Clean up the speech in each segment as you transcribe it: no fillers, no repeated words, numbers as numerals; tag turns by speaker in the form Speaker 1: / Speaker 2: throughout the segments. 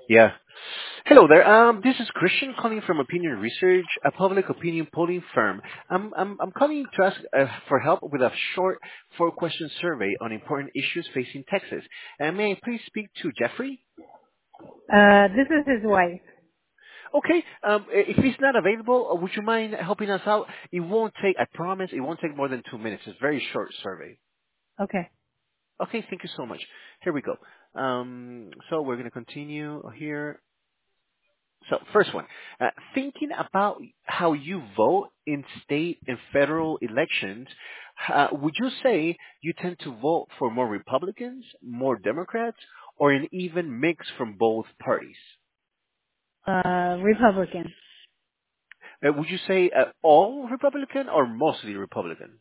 Speaker 1: Yeah. Hello there. This is Christian calling from Opinion Research, a public opinion polling firm. I'm calling to ask for help with a short four-question survey on important issues facing Texas. May I please speak to Jeffrey?
Speaker 2: This is his wife.
Speaker 1: Okay. If he's not available, would you mind helping us out? It won't take, I promise, it won't take more than 2 minutes. It's a very short survey.
Speaker 2: Okay.
Speaker 1: Okay, thank you so much. Here we go. So we're going to continue here. So, first one, thinking about how you vote in state and federal elections, would you say you tend to vote for more Republicans, more Democrats, or an even mix from both parties?
Speaker 2: Republican.
Speaker 1: Would you say all Republican or mostly Republican?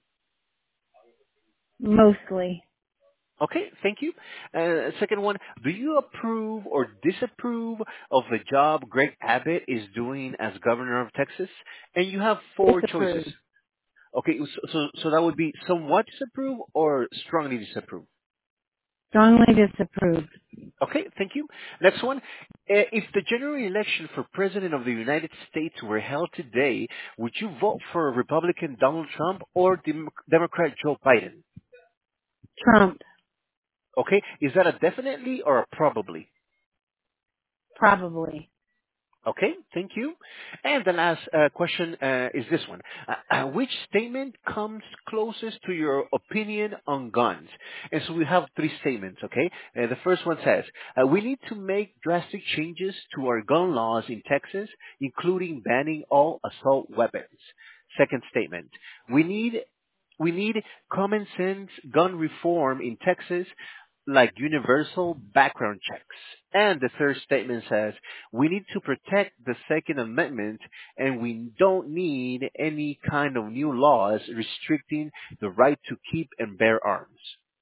Speaker 2: Mostly.
Speaker 1: Okay, thank you. Second one, do you approve or disapprove of the job Greg Abbott is doing as governor of Texas? And you have four choices.
Speaker 2: Disapprove.
Speaker 1: Okay, so that would be somewhat disapprove or strongly disapprove.
Speaker 2: Strongly disapprove.
Speaker 1: Okay, thank you. Next one. If the general election for President of the United States were held today, would you vote for Republican Donald Trump or Democrat Joe Biden?
Speaker 2: Trump.
Speaker 1: Okay, is that a definitely or a probably?
Speaker 2: Probably.
Speaker 1: Okay, thank you. And the last question is this one. Which statement comes closest to your opinion on guns? And so we have three statements, okay? The first one says, we need to make drastic changes to our gun laws in Texas, including banning all assault weapons. Second statement, we need we need common sense gun reform in Texas, like universal background checks. And the third statement says, we need to protect the Second Amendment and we don't need any kind of new laws restricting the right to keep and bear arms.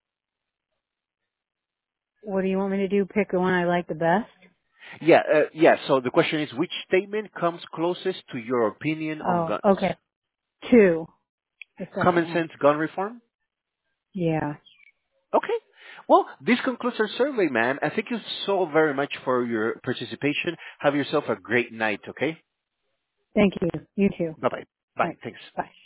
Speaker 2: What do you want me to do? Pick the one I like the best?
Speaker 1: Yeah, so the question is, which statement comes closest to your opinion on
Speaker 2: Oh,
Speaker 1: guns?
Speaker 2: okay. Two. The
Speaker 1: Common
Speaker 2: second one.
Speaker 1: sense gun reform?
Speaker 2: Yeah.
Speaker 1: Okay. Well, this concludes our survey, ma'am. And thank you so very much for your participation. Have yourself a great night, okay?
Speaker 2: Thank you. You too.
Speaker 1: Bye-bye.
Speaker 2: All
Speaker 1: Bye.
Speaker 2: right.
Speaker 1: Thanks.
Speaker 2: Bye.